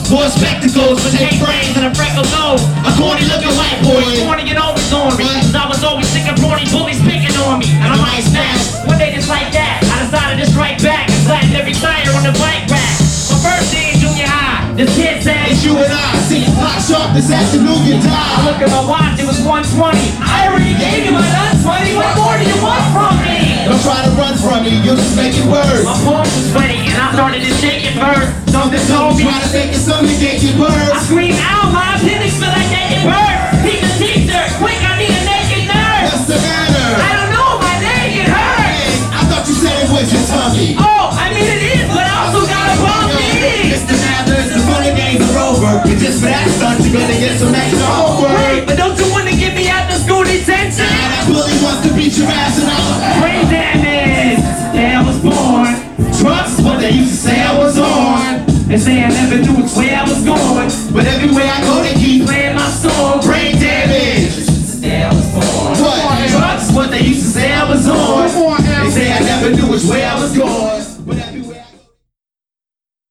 Wore spectacles with 8 brains and a freckled nose. A corny looking white boy, corny and always on me. Cause I was always sick of horny bullies picking on me. And I might snap. One day just like that, I decided to strike back and flatten every tire on the bike rack. My first day in junior high, this kid said, It's you and I, see clock sharp this afternoon you I die. look at my watch, it was 1:20. I already gave you my lunch money, what more do you want from me? Don't try to run from me, you'll just make it worse. My palms was sweaty and I started to shake it first. Something told me, Try to make it something get you I worse. screamed out, my appendix feel like naked bird. He's a teacher, quick, I need a naked nurse. What's the matter? I don't know, my leg, it hurts. Hey, I thought you said it was your tummy. Oh, I mean it is, but I also got a bum knee. Mr. Mathers, the funny days are over. But just for that stunt, you're gonna get some extra homework. Wait, but don't you want to get me out the school detention? Now that bully wants to beat your ass and I'm Brain damage, yeah, I was born. trust what they used to say I was on. They say I never